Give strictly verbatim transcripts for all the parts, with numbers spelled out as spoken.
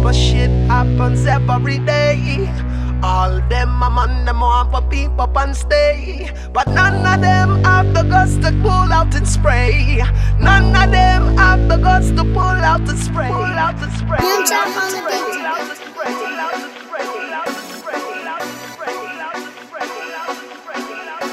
of shit happens every day. All them a man, them want for peep up and stay, but none of them have the guts to pull out and spray. None of them have the guts to pull out and spray. Pull out and spray. Pull out and spray. Pull out and spray. Pull out and spray. Pull out and spray. Pull out and spray. Pull out and spray. Pull out and spray. Pull out and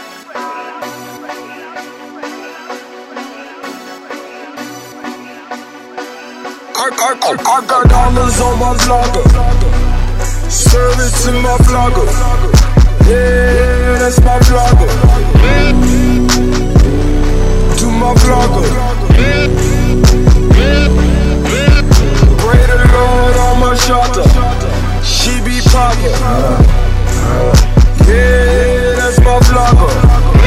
spray. I, I, I got dollars on my vlogger. Serve it to my vlogger. Yeah, that's my vlogger. To my vlogger. Pray the Lord on my shoulder. She be poppin'. Yeah, that's my vlogger.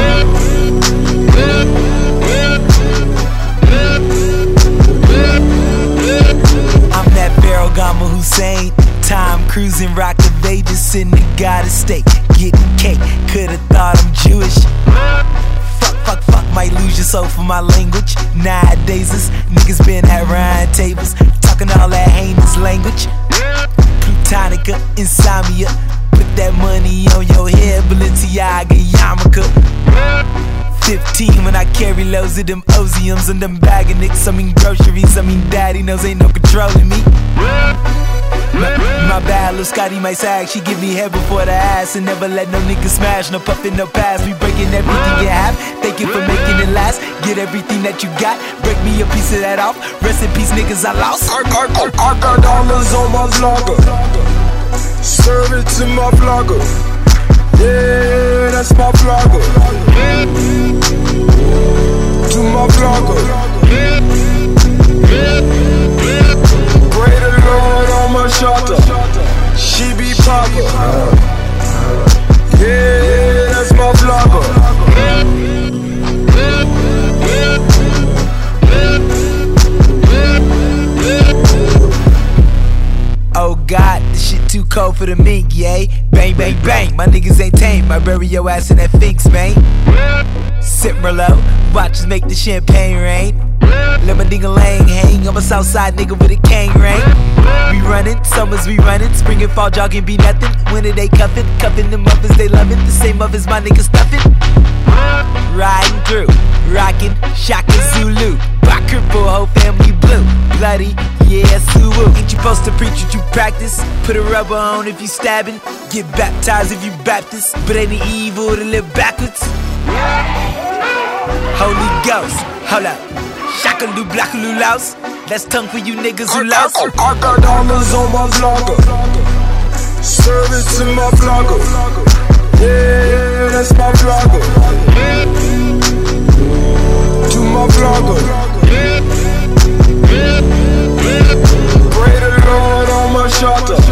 I'm that Pharaoh Gama Hussein. Time cruising, rock the Vegas in the goddess state. Getting cake, could've thought I'm Jewish. Fuck, fuck, fuck, might lose your soul for my language. Nowadays, this niggas been at round tables, talking all that heinous language. Plutonica, insomnia, put that money on your head, Balenciaga, yarmulke. Fifteen when I carry loads of them Oziums and them bag of nicks. I mean groceries, I mean daddy knows ain't no controlling me. My, my bad little Scotty might sag. She give me head before the ass and never let no nigga smash. No puffin', no pass. We breaking everything you have. Thank you for making it last. Get everything that you got. Break me a piece of that off. Rest in peace, niggas I lost. I, I, I, I got dollars on my vlogger. Serve it to my vlogger. Yeah, that's my vlogger. To my vlogger. Pray the Lord on my shoulder. She be poppin'. Yeah, that's my vlogger. Oh God, this shit too cold for the mink, yay. Bang, bang, bang, my niggas ain't tame. I bury your ass in that Finks, man. Sip Merlot, watches make the champagne rain. Let my ding-a-lang hang, I'm a Southside nigga with a cane ring. We runnin', summers we runnin', spring and fall jogging be nothing. Winter they cuffin', cuffin' them mothers they lovin', the same mothers my niggas stuffin'. Riding through, rockin', Shaka Zulu, Bakker for whole family blue. Bloody, yeah, Suwu. Ain't you supposed to preach what you practice? Put a rubber on if you stabbin', get baptized if you Baptist. But ain't it evil to live backwards? Holy Ghost, hold up. Shakalu blackaloo louse. That's tongue for you niggas who louse. I, I, I got dollars on my vlogger. Serve it to my vlogger. Yeah, that's my vlogger. To my vlogger. Pray the Lord on my shoulder.